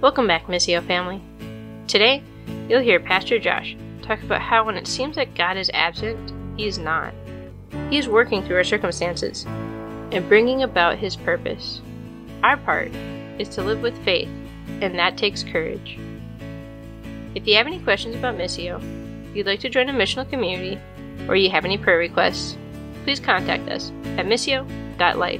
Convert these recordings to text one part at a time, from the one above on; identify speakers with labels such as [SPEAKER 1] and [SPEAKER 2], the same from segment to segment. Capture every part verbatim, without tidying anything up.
[SPEAKER 1] Welcome back, Missio family. Today, you'll hear Pastor Josh talk about how when it seems like God is absent, He is not. He is working through our circumstances and bringing about His purpose. Our part is to live with faith, and that takes courage. If you have any questions about Missio, you'd like to join a missional community, or you have any prayer requests, please contact us at missio dot life.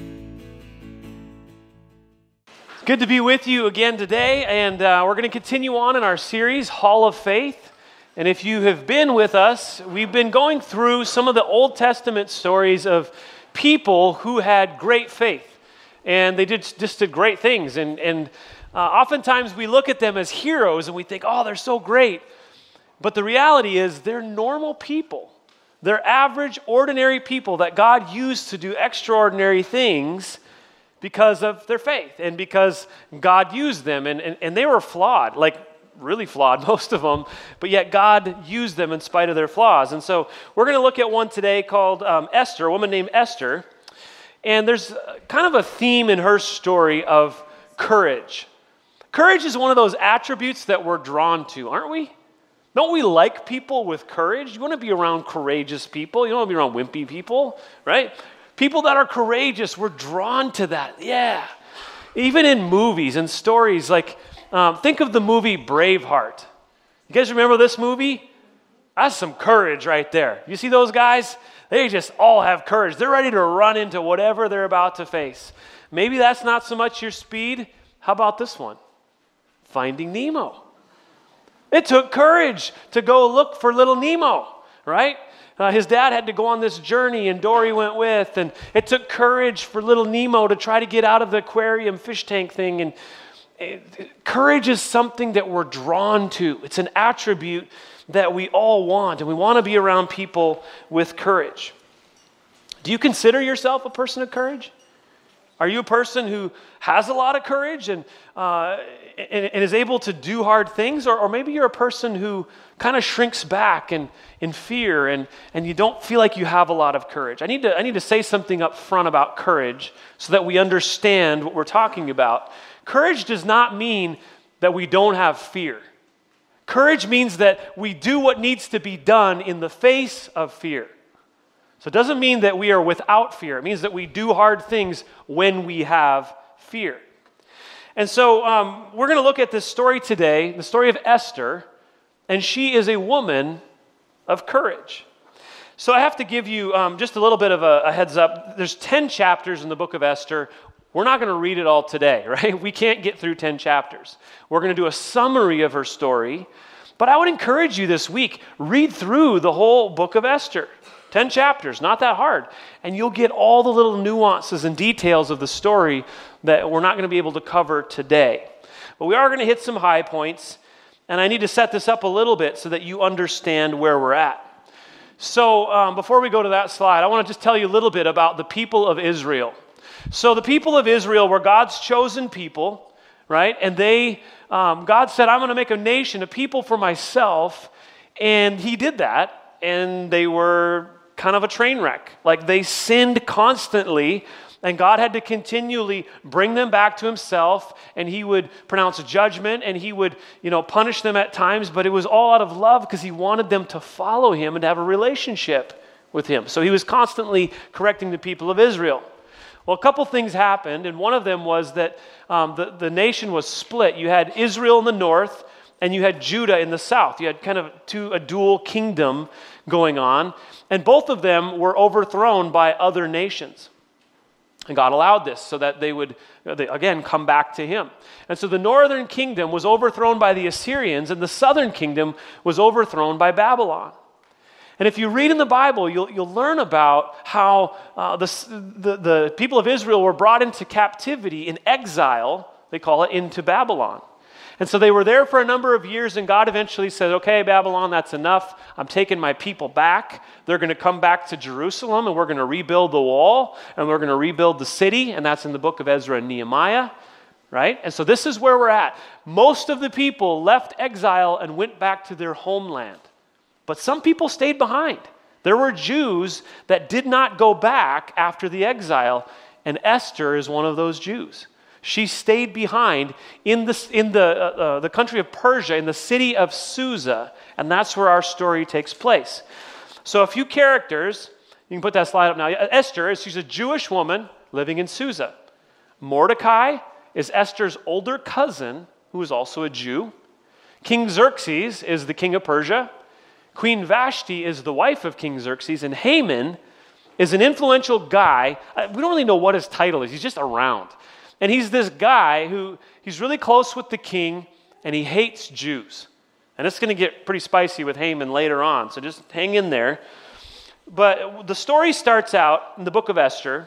[SPEAKER 2] Good to be with you again today, and uh, we're going to continue on in our series, Hall of Faith. And if you have been with us, we've been going through some of the Old Testament stories of people who had great faith, and they did just did great things. And, and uh, oftentimes we look at them as heroes, and we think, oh, they're so great. But the reality is they're normal people. They're average, ordinary people that God used to do extraordinary things because of their faith and because God used them. And, and, and they were flawed, like really flawed, most of them, but yet God used them in spite of their flaws. And so we're going to look at one today called um, Esther, a woman named Esther. And there's kind of a theme in her story of courage. Courage is one of those attributes that we're drawn to, aren't we? Don't we like people with courage? You want to be around courageous people. You don't want to be around wimpy people, right? People that are courageous, we're drawn to that. Yeah. Even in movies and stories, like um, think of the movie Braveheart. You guys remember this movie? That's some courage right there. You see those guys? They just all have courage. They're ready to run into whatever they're about to face. Maybe that's not so much your speed. How about this one? Finding Nemo. It took courage to go look for little Nemo, right? Uh, his dad had to go on this journey, and Dory went with, and it took courage for little Nemo to try to get out of the aquarium fish tank thing. And it, courage is something that we're drawn to. It's an attribute that we all want, and we want to be around people with courage. Do you consider yourself a person of courage? Are you a person who has a lot of courage and, uh, and, and is able to do hard things? Or, or maybe you're a person who kind of shrinks back and in fear and, and you don't feel like you have a lot of courage. I need to I need to say something up front about courage so that we understand what we're talking about. Courage does not mean that we don't have fear. Courage means that we do what needs to be done in the face of fear. So it doesn't mean that we are without fear. It means that we do hard things when we have fear. And so um, we're going to look at this story today, the story of Esther, and she is a woman of courage. So I have to give you um, just a little bit of a, a heads up. There's ten chapters in the book of Esther. We're not going to read it all today, right? We can't get through ten chapters. We're going to do a summary of her story. But I would encourage you this week, read through the whole book of Esther. ten chapters, not that hard. And you'll get all the little nuances and details of the story that we're not going to be able to cover today. But we are going to hit some high points, and I need to set this up a little bit so that you understand where we're at. So um, before we go to that slide, I want to just tell you a little bit about the people of Israel. So the people of Israel were God's chosen people, right? And they, um, God said, I'm going to make a nation, a people for myself, and He did that, and they were kind of a train wreck. Like they sinned constantly, and God had to continually bring them back to Himself, and He would pronounce judgment, and He would, you know, punish them at times, but it was all out of love because He wanted them to follow Him and to have a relationship with Him. So He was constantly correcting the people of Israel. Well, a couple things happened, and one of them was that um, the, the nation was split. You had Israel in the north, and you had Judah in the south. You had kind of two, a dual kingdom going on, and both of them were overthrown by other nations. And God allowed this so that they would, again, come back to Him. And so the northern kingdom was overthrown by the Assyrians, and the southern kingdom was overthrown by Babylon. And if you read in the Bible, you'll, you'll learn about how uh, the, the, the people of Israel were brought into captivity, in exile, they call it, into Babylon. And so they were there for a number of years, and God eventually said, okay, Babylon, that's enough. I'm taking my people back. They're going to come back to Jerusalem, and we're going to rebuild the wall, and we're going to rebuild the city, and that's in the book of Ezra and Nehemiah, right? And so this is where we're at. Most of the people left exile and went back to their homeland, but some people stayed behind. There were Jews that did not go back after the exile, and Esther is one of those Jews. she stayed behind in the, in the, uh, uh, the country of Persia, in the city of Susa, and that's where our story takes place. So a few characters, you can put that slide up now. Esther, she's a Jewish woman living in Susa. Mordecai is Esther's older cousin, who is also a Jew. King Xerxes is the king of Persia. Queen Vashti is the wife of King Xerxes, and Haman is an influential guy. We don't really know what his title is. He's just around. And he's this guy who, he's really close with the king, and he hates Jews. And it's going to get pretty spicy with Haman later on, so just hang in there. But the story starts out in the book of Esther.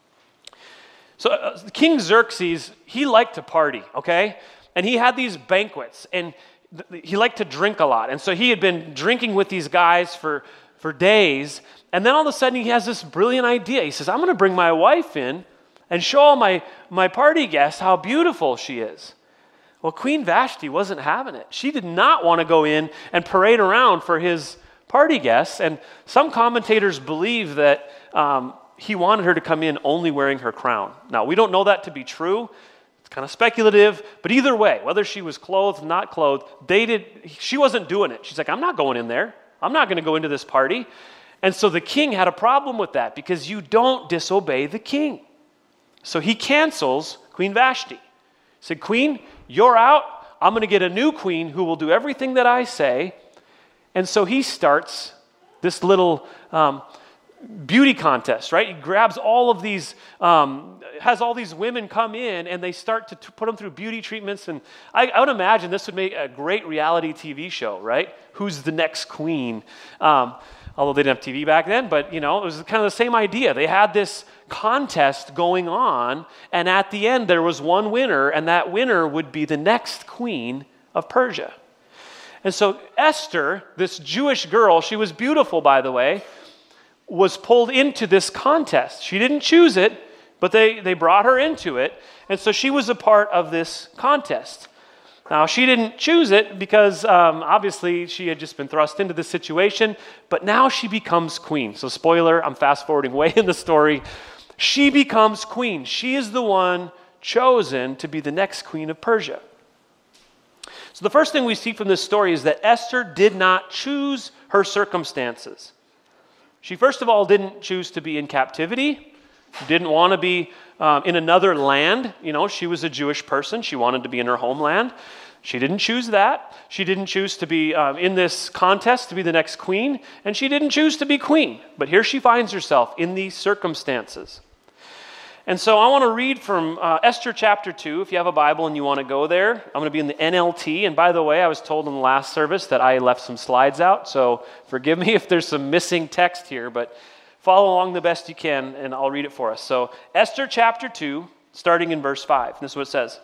[SPEAKER 2] So uh, King Xerxes, he liked to party, okay? And he had these banquets, and th- he liked to drink a lot. And so he had been drinking with these guys for, for days. And then all of a sudden he has this brilliant idea. He says, I'm going to bring my wife in and show all my, my party guests how beautiful she is. Well, Queen Vashti wasn't having it. She did not want to go in and parade around for his party guests. And some commentators believe that um, he wanted her to come in only wearing her crown. Now, we don't know that to be true. It's kind of speculative. But either way, whether she was clothed, not clothed, they did, she wasn't doing it. She's like, I'm not going in there. I'm not going to go into this party. And so the king had a problem with that because you don't disobey the king. So he cancels Queen Vashti. He said, Queen, you're out. I'm going to get a new queen who will do everything that I say. And so he starts this little um, beauty contest, right? He grabs all of these, um, has all these women come in, and they start to t- put them through beauty treatments. And I, I would imagine this would make a great reality T V show, right? Who's the next queen? Um, although they didn't have T V back then, but you know, it was kind of the same idea. They had this contest going on, and at the end there was one winner, and that winner would be the next queen of Persia. And so Esther, this Jewish girl, she was beautiful, by the way, was pulled into this contest. She didn't choose it, but they, they brought her into it, and so she was a part of this contest. Now, she didn't choose it because um, obviously she had just been thrust into this situation, but now she becomes queen. So spoiler, I'm fast forwarding way in the story. She becomes queen. She is the one chosen to be the next queen of Persia. So the first thing we see from this story is that Esther did not choose her circumstances. She first of all didn't choose to be in captivity, didn't want to be um, in another land. You know, she was a Jewish person. She wanted to be in her homeland. She didn't choose that. She didn't choose to be um, in this contest to be the next queen, and she didn't choose to be queen. But here she finds herself in these circumstances. And so I want to read from uh, Esther chapter two. If you have a Bible and you want to go there, I'm going to be in the N L T. And by the way, I was told in the last service that I left some slides out, so forgive me if there's some missing text here, but follow along the best you can, and I'll read it for us. So Esther chapter two, starting in verse five. This is what it says.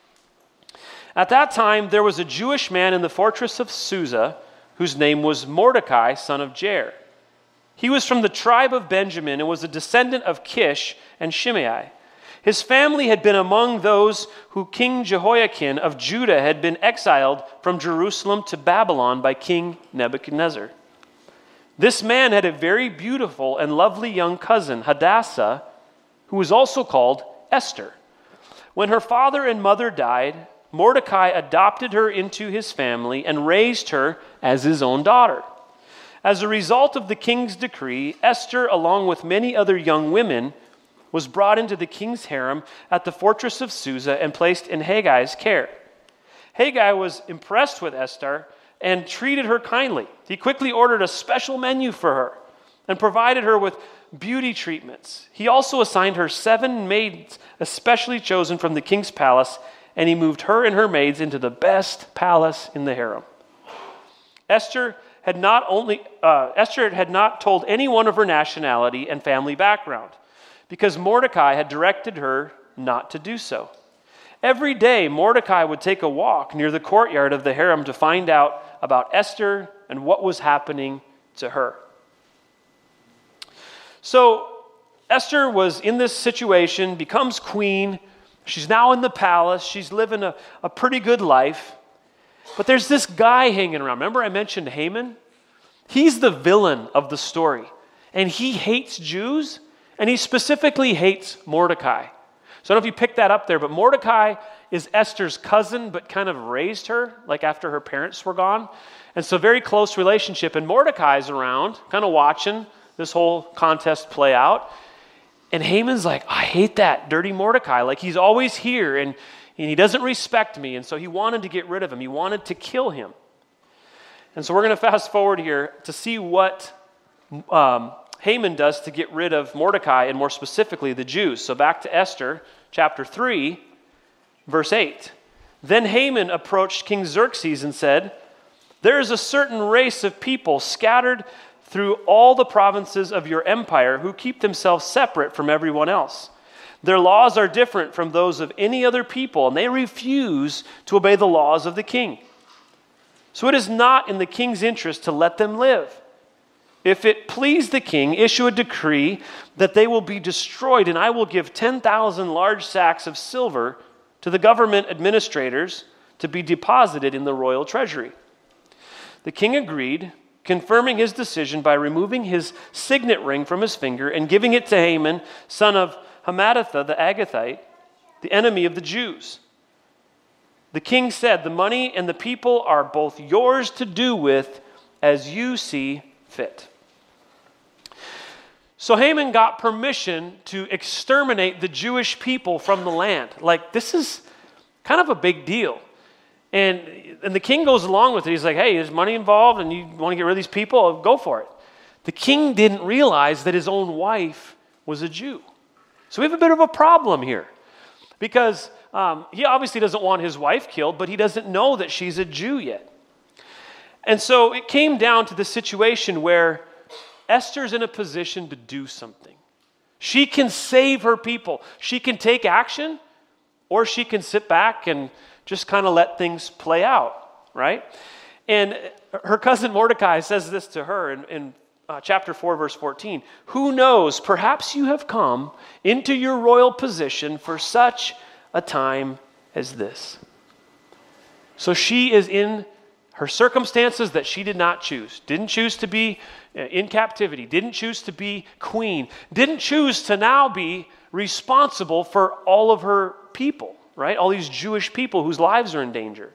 [SPEAKER 2] At that time, there was a Jewish man in the fortress of Susa, whose name was Mordecai, son of Jair. He was from the tribe of Benjamin and was a descendant of Kish and Shimei. His family had been among those who King Jehoiakim of Judah had been exiled from Jerusalem to Babylon by King Nebuchadnezzar. This man had a very beautiful and lovely young cousin, Hadassah, who was also called Esther. When her father and mother died, Mordecai adopted her into his family and raised her as his own daughter. As a result of the king's decree, Esther, along with many other young women, was brought into the king's harem at the fortress of Susa and placed in Haggai's care. Haggai was impressed with Esther and treated her kindly. He quickly ordered a special menu for her and provided her with beauty treatments. He also assigned her seven maids especially chosen from the king's palace, and he moved her and her maids into the best palace in the harem. Esther had not only uh, Esther had not told anyone of her nationality and family background, because Mordecai had directed her not to do so. Every day, Mordecai would take a walk near the courtyard of the harem to find out about Esther and what was happening to her. So Esther was in this situation, becomes queen. She's now in the palace. She's living a, a pretty good life. But there's this guy hanging around. Remember I mentioned Haman? He's the villain of the story. And he hates Jews, and he specifically hates Mordecai. So I don't know if you picked that up there, but Mordecai is Esther's cousin, but kind of raised her, like after her parents were gone. And so very close relationship. And Mordecai's around, kind of watching this whole contest play out. And Haman's like, I hate that dirty Mordecai. Like, he's always here, and, and he doesn't respect me. And so he wanted to get rid of him. He wanted to kill him. And so we're going to fast forward here to see what um, Haman does to get rid of Mordecai, and more specifically, the Jews. So back to Esther, chapter three, verse eight. Then Haman approached King Xerxes and said, there is a certain race of people scattered through all the provinces of your empire who keep themselves separate from everyone else. Their laws are different from those of any other people, and they refuse to obey the laws of the king. So it is not in the king's interest to let them live. If it please the king, issue a decree that they will be destroyed, and I will give ten thousand large sacks of silver to the government administrators to be deposited in the royal treasury. The king agreed, confirming his decision by removing his signet ring from his finger and giving it to Haman, son of Hammedatha the Agathite, the enemy of the Jews. The king said, the money and the people are both yours to do with as you see fit. So Haman got permission to exterminate the Jewish people from the land. Like, this is kind of a big deal. And, and the king goes along with it. He's like, hey, there's money involved and you want to get rid of these people? Go for it. The king didn't realize that his own wife was a Jew. So we have a bit of a problem here. Because um, he obviously doesn't want his wife killed, but he doesn't know that she's a Jew yet. And so it came down to the situation where Esther's in a position to do something. She can save her people. She can take action, or she can sit back and just kind of let things play out, right? And her cousin Mordecai says this to her in, in uh, chapter four, verse fourteen. Who knows, perhaps you have come into your royal position for such a time as this. So she is in her circumstances that she did not choose. Didn't choose to be in captivity. Didn't choose to be queen. Didn't choose to now be responsible for all of her people, right? All these Jewish people whose lives are in danger.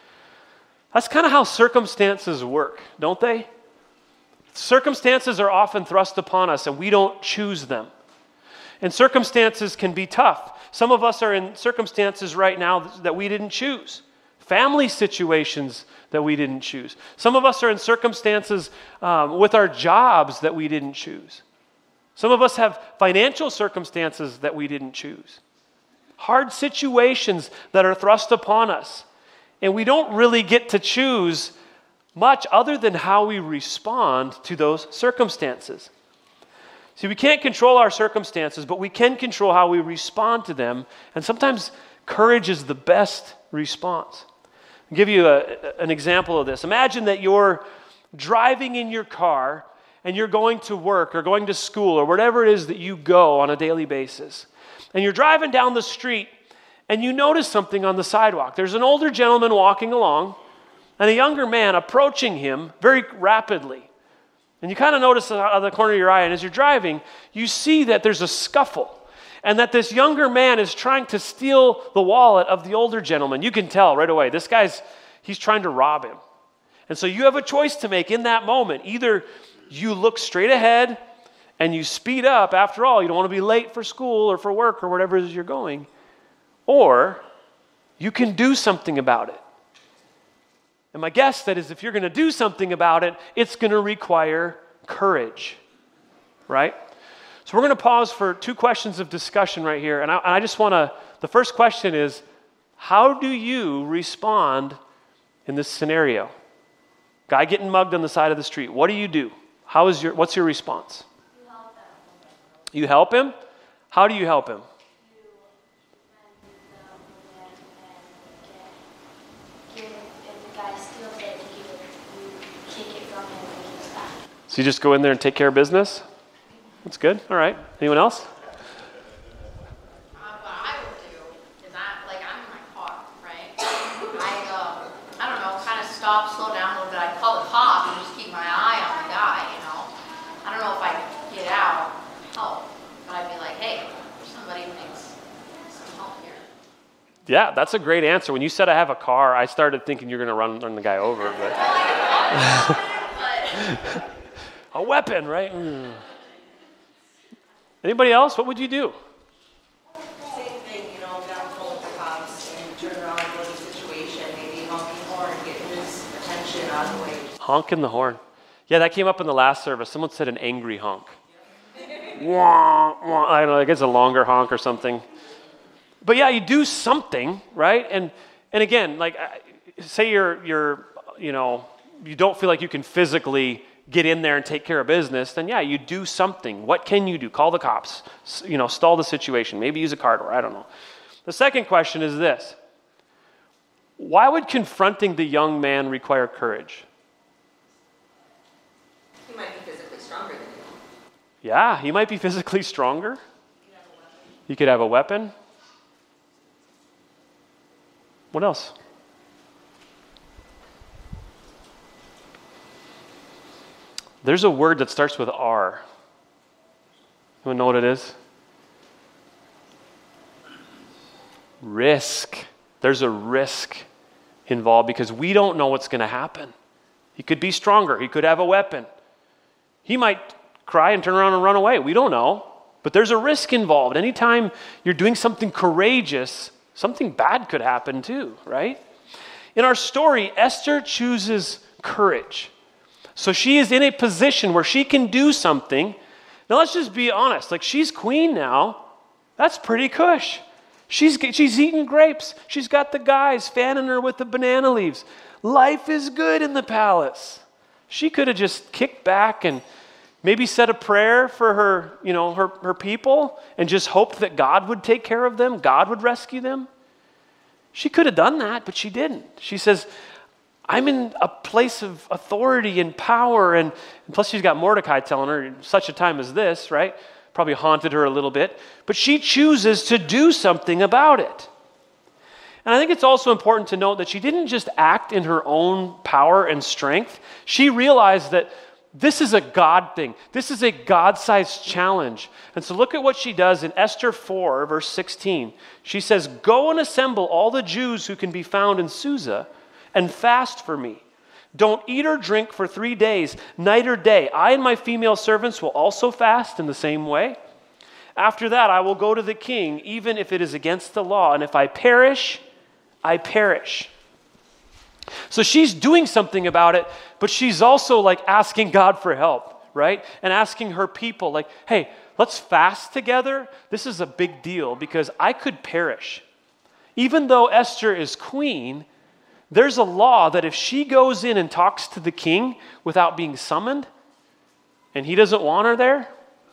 [SPEAKER 2] That's kind of how circumstances work, don't they? Circumstances are often thrust upon us and we don't choose them. And circumstances can be tough. Some of us are in circumstances right now that we didn't choose. Family situations that we didn't choose. Some of us are in circumstances um, with our jobs that we didn't choose. Some of us have financial circumstances that we didn't choose. Hard situations that are thrust upon us. And we don't really get to choose much other than how we respond to those circumstances. See, we can't control our circumstances, but we can control how we respond to them. And sometimes courage is the best response. I'll give you a, an example of this. Imagine that you're driving in your car and you're going to work or going to school or whatever it is that you go on a daily basis. And you're driving down the street and you notice something on the sidewalk. There's an older gentleman walking along and a younger man approaching him very rapidly. And you kind of notice out of the corner of your eye, and as you're driving, you see that there's a scuffle. And that this younger man is trying to steal the wallet of the older gentleman. You can tell right away, this guy's, he's trying to rob him. And so you have a choice to make in that moment. Either you look straight ahead and you speed up. After all, you don't want to be late for school or for work or whatever it is you're going. Or you can do something about it. And my guess that is if you're going to do something about it, it's going to require courage, right? So we're going to pause for two questions of discussion right here. And I, and I just want to, the first question is, how do you respond in this scenario? Guy getting mugged on the side of the street. What do you do? How is your, what's your response?
[SPEAKER 3] You help him.
[SPEAKER 2] You help him? How do you help him?
[SPEAKER 3] You and, if the guy steals it, you, you take it from him and give it back.
[SPEAKER 2] So you just go in there and take care of business? That's good. All right. Anyone else?
[SPEAKER 4] Uh, what I would do is I, like, I'm in my car, right? I, um, I don't know, kind of stop, slow down a little bit. I'd call the cops and just keep my eye on the guy, you know? I don't know if I'd get out, help, but I'd be like, hey, if somebody thinks
[SPEAKER 2] Yeah, that's a great answer. When you said I have a car, I started thinking you're going to run, run the guy over. But a weapon, right? Mm. Anybody else? What would you do?
[SPEAKER 5] Same thing, you know, got on the phone with the cops and turn around and go to the situation, maybe honking the horn, getting his attention out of the way.
[SPEAKER 2] Honking the horn. Yeah, that came up in the last service. Someone said an angry honk. Wah, wah. I don't know, I guess a longer honk or something. But yeah, you do something, right? And and again, like, say you're you're you know you don't feel like you can physically get in there and take care of business, then yeah, you do something. What can you do? Call the cops. You know, stall the situation. Maybe use a car door. I don't know. The second question is this: why would confronting the young man require courage?
[SPEAKER 5] He might be physically stronger than you.
[SPEAKER 2] Yeah, he might be physically stronger. He could have a weapon. What else? There's a word that starts with R. You know what it is? Risk. There's a risk involved because we don't know what's going to happen. He could be stronger. He could have a weapon. He might cry and turn around and run away. We don't know. But there's a risk involved. Anytime you're doing something courageous, something bad could happen too, right? In our story, Esther chooses courage. So she is in a position where she can do something. Now let's just be honest. Like, she's queen now. That's pretty cush. She's, she's eating grapes. She's got the guys fanning her with the banana leaves. Life is good in the palace. She could have just kicked back and maybe said a prayer for her, you know, her, her people and just hoped that God would take care of them. God would rescue them. She could have done that, but she didn't. She says, I'm in a place of authority and power. And, and plus she's got Mordecai telling her, such a time as this, right? Probably haunted her a little bit. But she chooses to do something about it. And I think it's also important to note that she didn't just act in her own power and strength. She realized that this is a God thing. This is a God-sized challenge. And so look at what she does in Esther four, verse sixteen. She says, go and assemble all the Jews who can be found in Susa and fast for me. Don't eat or drink for three days, night or day. I and my female servants will also fast in the same way. After that, I will go to the king, even if it is against the law. And if I perish, I perish. So she's doing something about it, but she's also like asking God for help, right? And asking her people, like, hey, let's fast together. This is a big deal because I could perish. Even though Esther is queen, there's a law that if she goes in and talks to the king without being summoned, and he doesn't want her there,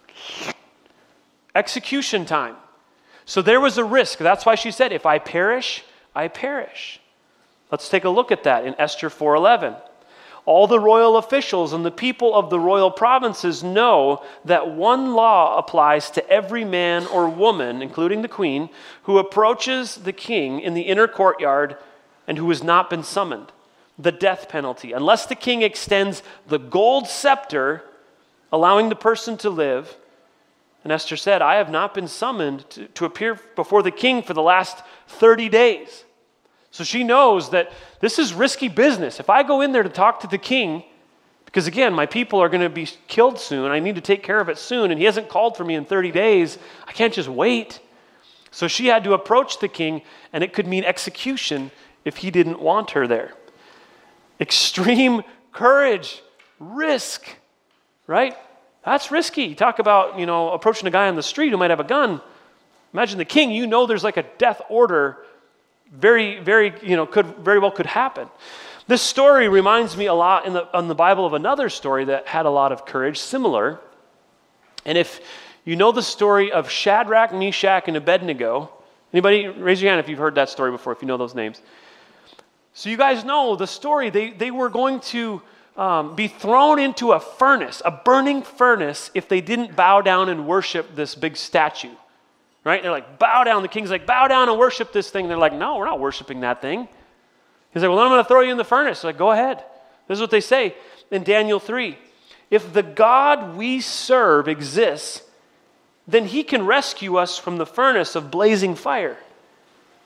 [SPEAKER 2] execution time. So there was a risk. That's why she said, if I perish, I perish. Let's take a look at that in Esther four eleven. All the royal officials and the people of the royal provinces know that one law applies to every man or woman, including the queen, who approaches the king in the inner courtyard and who has not been summoned. The death penalty. Unless the king extends the gold scepter, allowing the person to live. And Esther said, I have not been summoned to, to appear before the king for the last thirty days. So she knows that this is risky business. If I go in there to talk to the king, because again, my people are going to be killed soon, I need to take care of it soon, and he hasn't called for me in thirty days, I can't just wait. So she had to approach the king, and it could mean execution if he didn't want her there. Extreme courage, risk, right? That's risky. You talk about, you know, approaching a guy on the street who might have a gun. Imagine the king, you know there's like a death order. Very, very, you know, could very well could happen. This story reminds me a lot in the in the Bible of another story that had a lot of courage, similar. And if you know the story of Shadrach, Meshach, and Abednego, anybody raise your hand if you've heard that story before, if you know those names. So you guys know the story. They they were going to um, be thrown into a furnace, a burning furnace, if they didn't bow down and worship this big statue. Right? They're like, bow down. The king's like, bow down and worship this thing. They're like, no, we're not worshiping that thing. He's like, well, I'm going to throw you in the furnace. They're like, go ahead. This is what they say in Daniel three. If the God we serve exists, then he can rescue us from the furnace of blazing fire.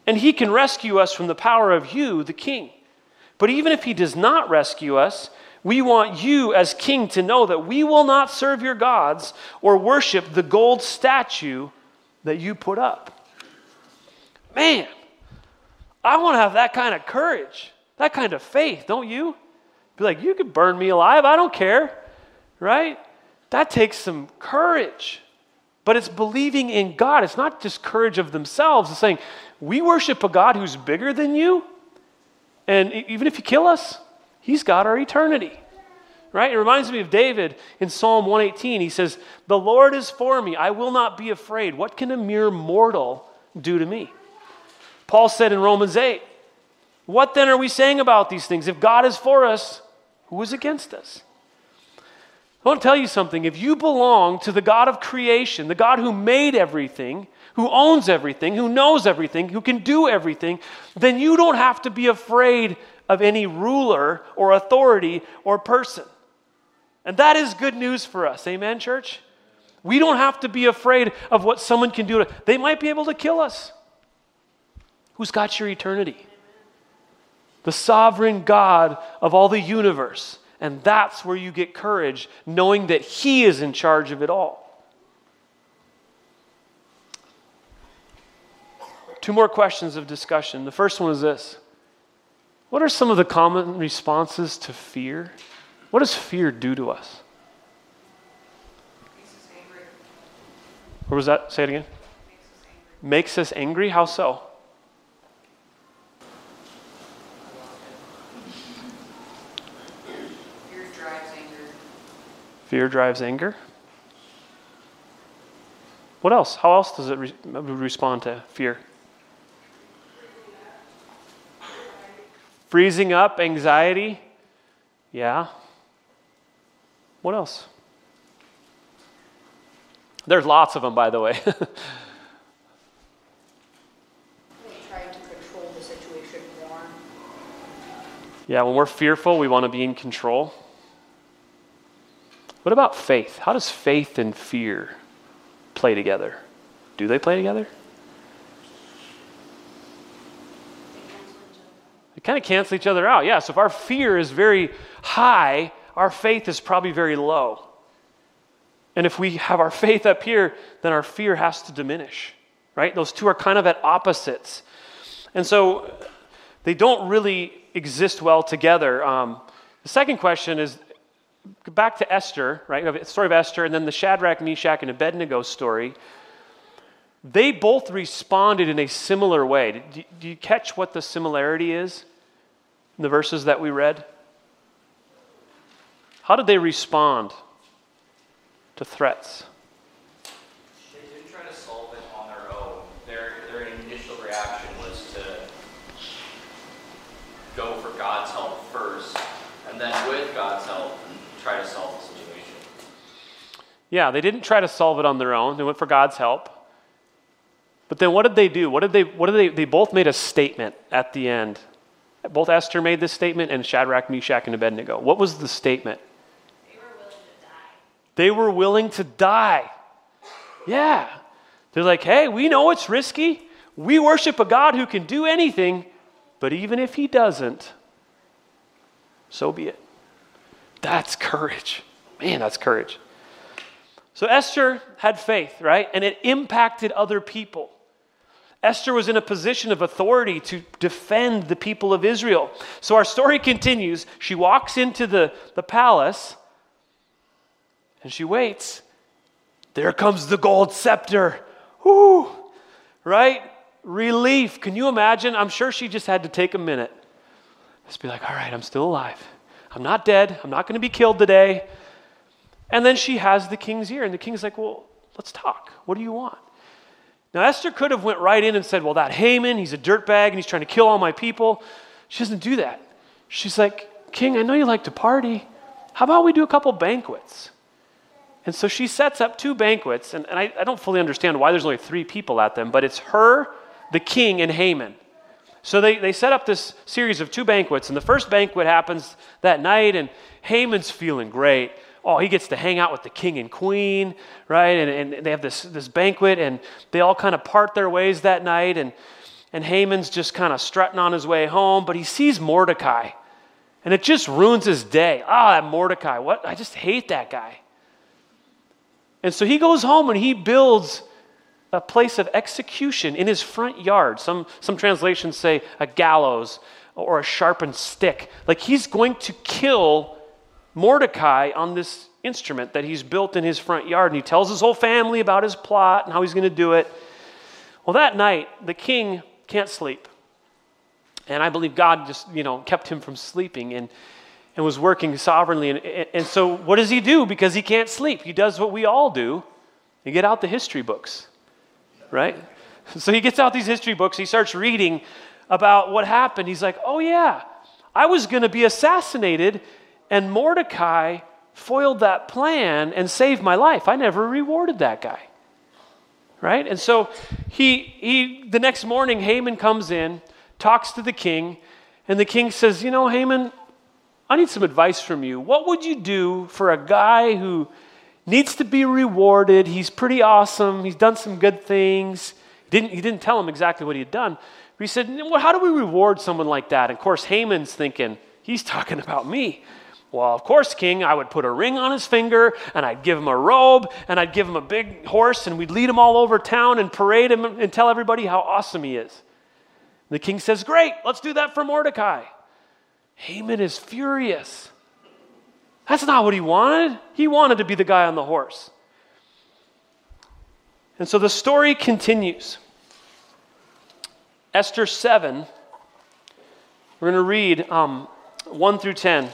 [SPEAKER 2] And he can rescue us from the power of you, the king. But even if he does not rescue us, we want you as king to know that we will not serve your gods or worship the gold statue that you put up. Man, I want to have that kind of courage, that kind of faith, don't you? Be like, you could burn me alive, I don't care, right? That takes some courage. But it's believing in God. It's not just courage of themselves. It's saying, we worship a God who's bigger than you. And even if you kill us, he's got our eternity. Right? It reminds me of David in Psalm one eighteen. He says, the Lord is for me. I will not be afraid. What can a mere mortal do to me? Paul said in Romans eight, what then are we saying about these things? If God is for us, who is against us? I want to tell you something. If you belong to the God of creation, the God who made everything, who owns everything, who knows everything, who can do everything, then you don't have to be afraid of any ruler or authority or person. And that is good news for us. Amen, church? We don't have to be afraid of what someone can do. They might be able to kill us. Who's got your eternity? The sovereign God of all the universe. And that's where you get courage, knowing that he is in charge of it all. Two more questions of discussion. The first one is this. What are some of the common responses to fear? What does fear do to us?
[SPEAKER 5] Makes us angry.
[SPEAKER 2] What was that? Say it again.
[SPEAKER 5] Makes us angry.
[SPEAKER 2] Makes us angry? How so?
[SPEAKER 5] Fear drives anger.
[SPEAKER 2] Fear drives anger. What else? How else does it re- respond to fear? Freezing up, anxiety. Yeah. What else? There's lots of them, by the way.
[SPEAKER 4] Trying to control the situation more.
[SPEAKER 2] Yeah, when we're fearful, we want to be in control. What about faith? How does faith and fear play together? Do they play together? They kind of cancel each other out. Yeah, so if our fear is very high, our faith is probably very low. And if we have our faith up here, then our fear has to diminish, right? Those two are kind of at opposites. And so they don't really exist well together. Um, the second question is, back to Esther, right? We have the story of Esther and then the Shadrach, Meshach, and Abednego story. They both responded in a similar way. Do you, do you catch what the similarity is in the verses that we read? How did they respond to threats?
[SPEAKER 6] They didn't try to solve it on their own. Their, their initial reaction was to go for God's help first, and then with God's help, try to solve the situation.
[SPEAKER 2] Yeah, they didn't try to solve it on their own. They went for God's help. But then what did they do? What did they, what did they, they both made a statement at the end. Both Esther made this statement and Shadrach, Meshach, and Abednego. What was the statement? They were willing to die. They were willing to die. Yeah. They're like, hey, we know it's risky. We worship a God who can do anything, but even if he doesn't, so be it. That's courage. Man, that's courage. So Esther had faith, right? And it impacted other people. Esther was in a position of authority to defend the people of Israel. So our story continues. She walks into the, the palace and she waits. There comes the gold scepter. Whoo! Right? Relief. Can you imagine? I'm sure she just had to take a minute. Just be like, all right, I'm still alive. I'm not dead. I'm not going to be killed today. And then she has the king's ear. And the king's like, well, let's talk. What do you want? Now, Esther could have went right in and said, well, that Haman, he's a dirtbag and he's trying to kill all my people. She doesn't do that. She's like, King, I know you like to party. How about we do a couple banquets? And so she sets up two banquets. And, and I, I don't fully understand why there's only three people at them, but it's her, the king, and Haman. So they, they set up this series of two banquets. And the first banquet happens that night, and Haman's feeling great. Oh, he gets to hang out with the king and queen, right? And, and they have this, this banquet, and they all kind of part their ways that night. And, and Haman's just kind of strutting on his way home, but he sees Mordecai, and it just ruins his day. Ah, that Mordecai, what? I just hate that guy. And so he goes home and he builds a place of execution in his front yard. Some, some translations say a gallows or a sharpened stick. Like he's going to kill Mordecai on this instrument that he's built in his front yard. And he tells his whole family about his plot and how he's going to do it. Well, that night, the king can't sleep. And I believe God just, you know, kept him from sleeping and, and was working sovereignly. And, and so what does he do? Because he can't sleep. He does what we all do. You get out the history books, right? So he gets out these history books. He starts reading about what happened. He's like, oh yeah, I was going to be assassinated and Mordecai foiled that plan and saved my life. I never rewarded that guy. Right? And so he, he, the next morning, Haman comes in, talks to the king, and the king says, you know, Haman, I need some advice from you. What would you do for a guy who needs to be rewarded? He's pretty awesome. He's done some good things. He didn't, he didn't tell him exactly what he had done. But he said, well, how do we reward someone like that? And of course, Haman's thinking, he's talking about me. Well, of course, king, I would put a ring on his finger, and I'd give him a robe, and I'd give him a big horse, and we'd lead him all over town and parade him and tell everybody how awesome he is. And the king says, great, let's do that for Mordecai. Haman is furious. That's not what he wanted. He wanted to be the guy on the horse. And so the story continues. Esther seven, we're going to read um, one through ten.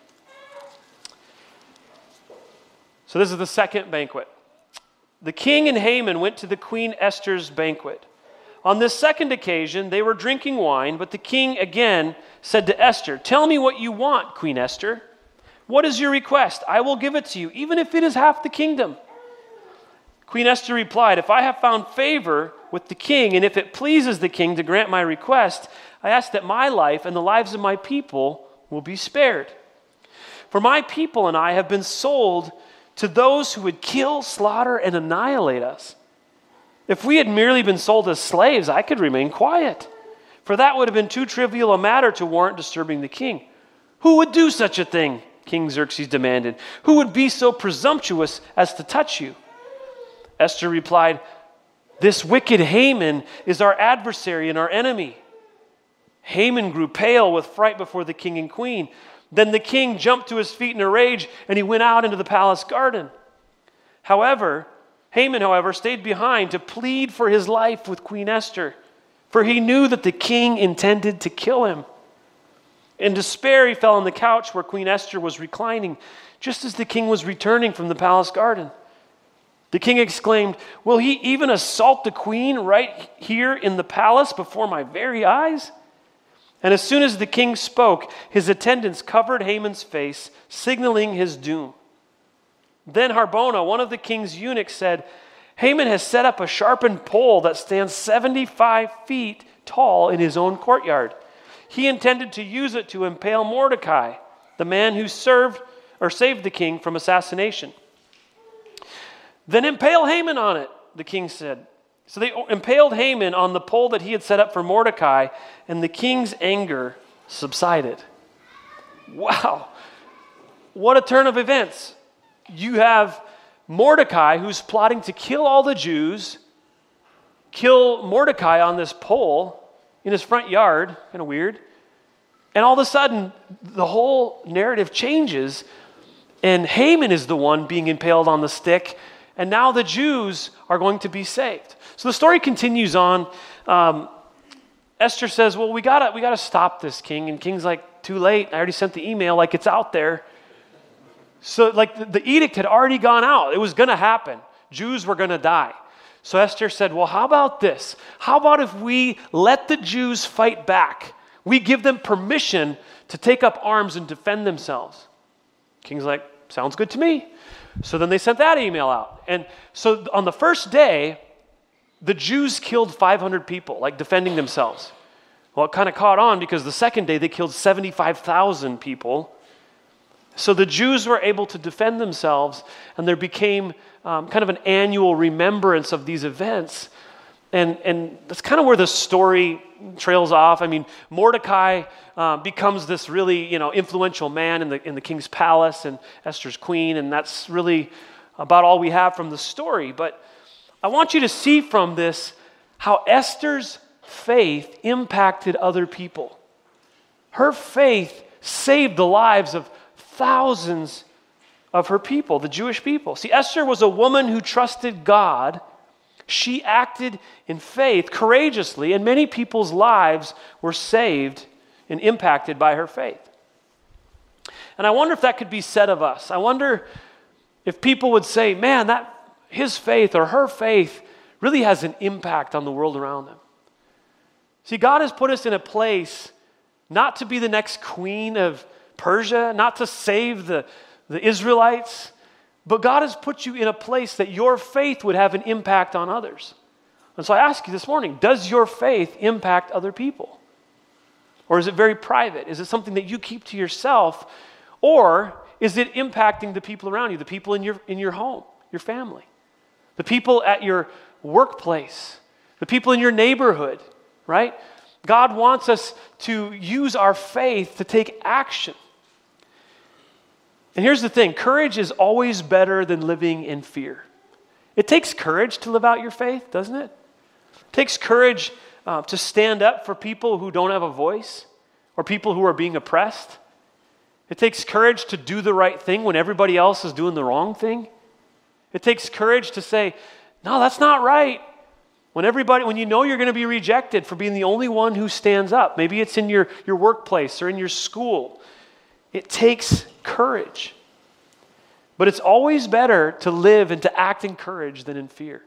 [SPEAKER 2] So this is the second banquet. The king and Haman went to the Queen Esther's banquet. On this second occasion, they were drinking wine, but the king again said to Esther, tell me what you want, Queen Esther. What is your request? I will give it to you, even if it is half the kingdom. Queen Esther replied, if I have found favor with the king, and if it pleases the king to grant my request, I ask that my life and the lives of my people will be spared. For my people and I have been sold to those who would kill, slaughter, and annihilate us. If we had merely been sold as slaves, I could remain quiet, for that would have been too trivial a matter to warrant disturbing the king. Who would do such a thing? King Xerxes demanded. Who would be so presumptuous as to touch you? Esther replied, this wicked Haman is our adversary and our enemy. Haman grew pale with fright before the king and queen. Then the king jumped to his feet in a rage, and he went out into the palace garden. However, Haman, however, stayed behind to plead for his life with Queen Esther, for he knew that the king intended to kill him. In despair, he fell on the couch where Queen Esther was reclining, just as the king was returning from the palace garden. The king exclaimed, will he even assault the queen right here in the palace before my very eyes? And as soon as the king spoke, his attendants covered Haman's face, signaling his doom. Then Harbona, one of the king's eunuchs, said, Haman has set up a sharpened pole that stands seventy-five feet tall in his own courtyard. He intended to use it to impale Mordecai, the man who served or saved the king from assassination. Then impale Haman on it, the king said. So they impaled Haman on the pole that he had set up for Mordecai, and the king's anger subsided. Wow. What a turn of events. You have Mordecai who's plotting to kill all the Jews, kill Mordecai on this pole in his front yard, kind of weird. And all of a sudden, the whole narrative changes, and Haman is the one being impaled on the stick, and now the Jews are going to be saved. So the story continues on. Um, Esther says, well, we gotta, we gotta stop this, king. And king's like, too late. I already sent the email, like it's out there. So like the, the edict had already gone out. It was gonna happen. Jews were gonna die. So Esther said, well, how about this? How about if we let the Jews fight back? We give them permission to take up arms and defend themselves. King's like, sounds good to me. So then they sent that email out. And so on the first day, the Jews killed five hundred people, like defending themselves. Well, it kind of caught on because the second day they killed seventy-five thousand people. So the Jews were able to defend themselves, and there became um, kind of an annual remembrance of these events. And, and that's kind of where the story trails off. I mean, Mordecai uh, becomes this really, you know, influential man in the in the king's palace and Esther's queen, and that's really about all we have from the story. But I want you to see from this how Esther's faith impacted other people. Her faith saved the lives of thousands of her people, the Jewish people. See, Esther was a woman who trusted God. She acted in faith courageously, and many people's lives were saved and impacted by her faith. And I wonder if that could be said of us. I wonder if people would say, man, that his faith or her faith really has an impact on the world around them. See, God has put us in a place not to be the next queen of Persia, not to save the, the Israelites, but God has put you in a place that your faith would have an impact on others. And so I ask you this morning, does your faith impact other people? Or is it very private? Is it something that you keep to yourself? Or is it impacting the people around you, the people in your, in your home, your family, the people at your workplace, the people in your neighborhood, right? God wants us to use our faith to take action. And here's the thing, courage is always better than living in fear. It takes courage to live out your faith, doesn't it? It takes courage uh, to stand up for people who don't have a voice or people who are being oppressed. It takes courage to do the right thing when everybody else is doing the wrong thing. It takes courage to say, no, that's not right. When everybody, when you know you're going to be rejected for being the only one who stands up, maybe it's in your, your workplace or in your school. It takes courage. But it's always better to live and to act in courage than in fear.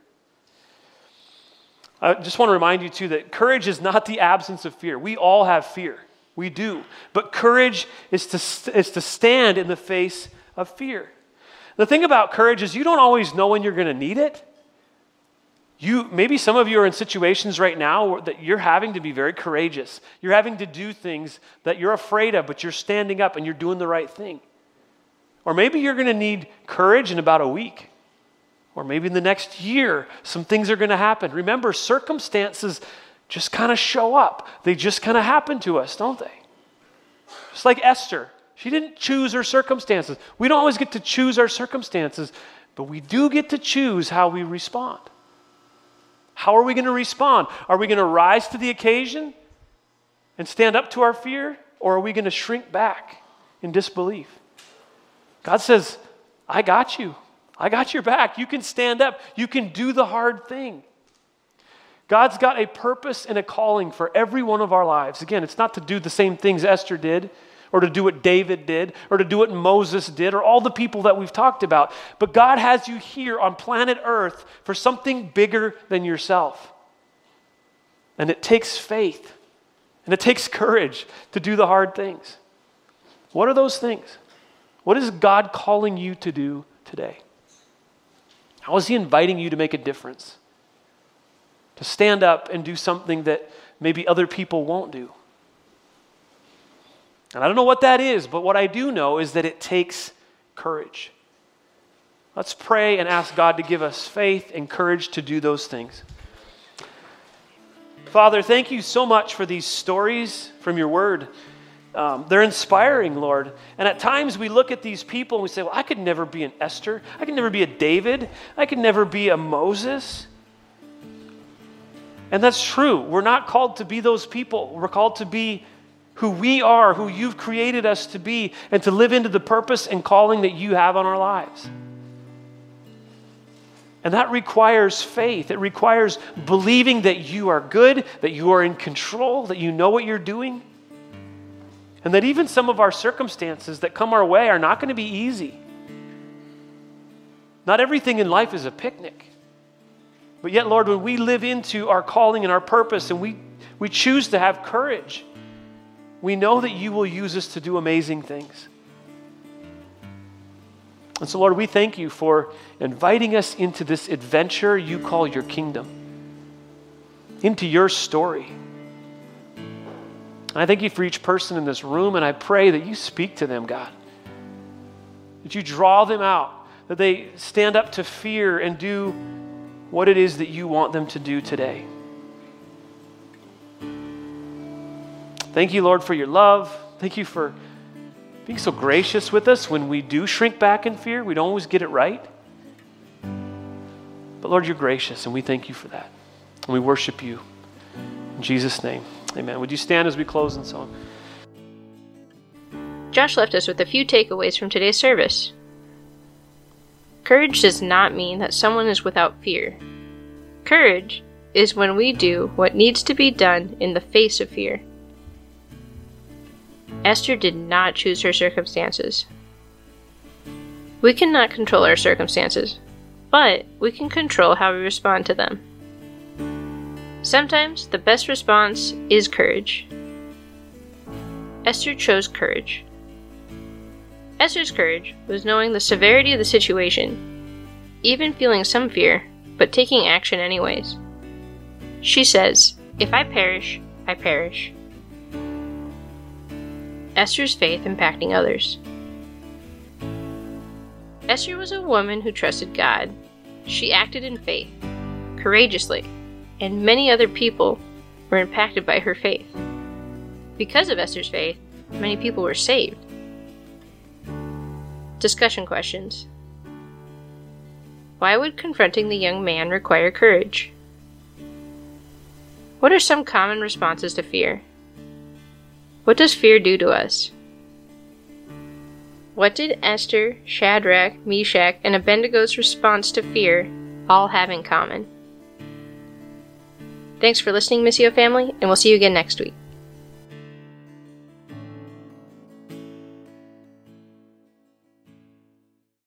[SPEAKER 2] I just want to remind you too that courage is not the absence of fear. We all have fear. We do. But courage is to, is to stand in the face of fear. The thing about courage is you don't always know when you're going to need it. You, maybe some of you are in situations right now that you're having to be very courageous. You're having to do things that you're afraid of, but you're standing up and you're doing the right thing. Or maybe you're going to need courage in about a week. Or maybe in the next year, some things are going to happen. Remember, circumstances just kind of show up. They just kind of happen to us, don't they? Just like Esther. She didn't choose her circumstances. We don't always get to choose our circumstances, but we do get to choose how we respond. How are we going to respond? Are we going to rise to the occasion and stand up to our fear? Or are we going to shrink back in disbelief? God says, I got you. I got your back. You can stand up. You can do the hard thing. God's got a purpose and a calling for every one of our lives. Again, it's not to do the same things Esther did, or to do what David did, or to do what Moses did, or all the people that we've talked about. But God has you here on planet Earth for something bigger than yourself. And it takes faith, and it takes courage to do the hard things. What are those things? What is God calling you to do today? How is He inviting you to make a difference? To stand up and do something that maybe other people won't do? And I don't know what that is, but what I do know is that it takes courage. Let's pray and ask God to give us faith and courage to do those things. Father, thank you so much for these stories from your word. Um, they're inspiring, Lord. And at times we look at these people and we say, well, I could never be an Esther. I could never be a David. I could never be a Moses. And that's true. We're not called to be those people. We're called to be who we are, who you've created us to be, and to live into the purpose and calling that you have on our lives. And that requires faith. It requires believing that you are good, that you are in control, that you know what you're doing, and that even some of our circumstances that come our way are not going to be easy. Not everything in life is a picnic. But yet, Lord, when we live into our calling and our purpose and we, we choose to have courage, we know that you will use us to do amazing things. And so, Lord, we thank you for inviting us into this adventure you call your kingdom, into your story. And I thank you for each person in this room, and I pray that you speak to them, God. That you draw them out, that they stand up to fear and do what it is that you want them to do today. Thank you, Lord, for your love. Thank you for being so gracious with us when we do shrink back in fear. We don't always get it right. But Lord, you're gracious, and we thank you for that. And we worship you. In Jesus' name, amen. Would you stand as we close in song?
[SPEAKER 1] Josh left us with a few takeaways from today's service. Courage does not mean that someone is without fear. Courage is when we do what needs to be done in the face of fear. Esther did not choose her circumstances. We cannot control our circumstances, but we can control how we respond to them. Sometimes the best response is courage. Esther chose courage. Esther's courage was knowing the severity of the situation, even feeling some fear, but taking action anyways. She says, "If I perish, I perish." Esther's faith impacting others. Esther was a woman who trusted God. She acted in faith, courageously, and many other people were impacted by her faith. Because of Esther's faith, many people were saved. Discussion questions. Why would confronting the young man require courage? What are some common responses to fear? What does fear do to us? What did Esther, Shadrach, Meshach, and Abednego's response to fear all have in common? Thanks for listening, Missio family, and we'll see you again next week.